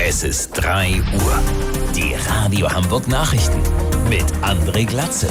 Es ist 3 Uhr. Die Radio Hamburg Nachrichten mit André Glatze.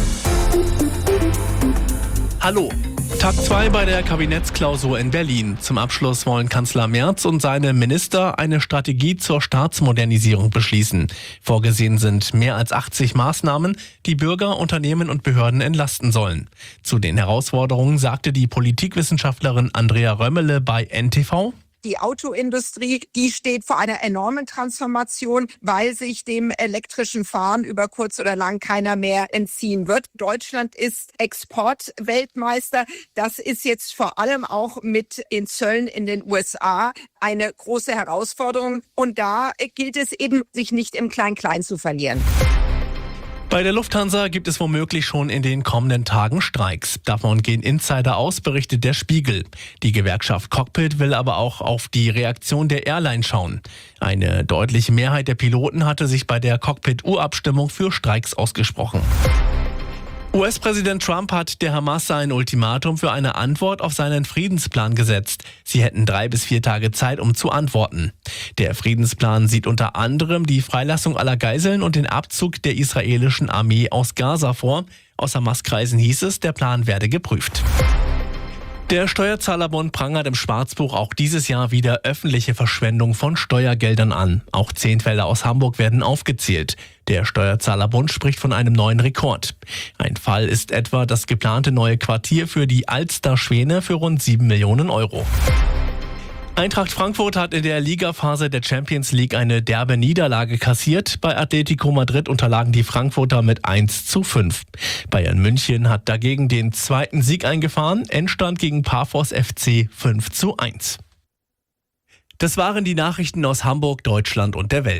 Hallo. Tag 2 bei der Kabinettsklausur in Berlin. Zum Abschluss wollen Kanzler Merz und seine Minister eine Strategie zur Staatsmodernisierung beschließen. Vorgesehen sind mehr als 80 Maßnahmen, die Bürger, Unternehmen und Behörden entlasten sollen. Zu den Herausforderungen sagte die Politikwissenschaftlerin Andrea Römmele bei NTV: Die Autoindustrie, die steht vor einer enormen Transformation, weil sich dem elektrischen Fahren über kurz oder lang keiner mehr entziehen wird. Deutschland ist Exportweltmeister. Das ist jetzt vor allem auch mit den Zöllen in den USA eine große Herausforderung. Und da gilt es eben, sich nicht im Klein-Klein zu verlieren. Bei der Lufthansa gibt es womöglich schon in den kommenden Tagen Streiks. Davon gehen Insider aus, berichtet der Spiegel. Die Gewerkschaft Cockpit will aber auch auf die Reaktion der Airline schauen. Eine deutliche Mehrheit der Piloten hatte sich bei der Cockpit-Urabstimmung für Streiks ausgesprochen. US-Präsident Trump hat der Hamas ein Ultimatum für eine Antwort auf seinen Friedensplan gesetzt. Sie hätten 3 bis 4 Tage Zeit, um zu antworten. Der Friedensplan sieht unter anderem die Freilassung aller Geiseln und den Abzug der israelischen Armee aus Gaza vor. Aus Hamas-Kreisen hieß es, der Plan werde geprüft. Der Steuerzahlerbund prangert im Schwarzbuch auch dieses Jahr wieder öffentliche Verschwendung von Steuergeldern an. Auch 10 Fälle aus Hamburg werden aufgezählt. Der Steuerzahlerbund spricht von einem neuen Rekord. Ein Fall ist etwa das geplante neue Quartier für die Alster-Schwäne für rund 7 Millionen Euro. Eintracht Frankfurt hat in der Ligaphase der Champions League eine derbe Niederlage kassiert. Bei Atletico Madrid unterlagen die Frankfurter mit 1:5. Bayern München hat dagegen den 2. Sieg eingefahren. Endstand gegen Paphos FC 5:1. Das waren die Nachrichten aus Hamburg, Deutschland und der Welt.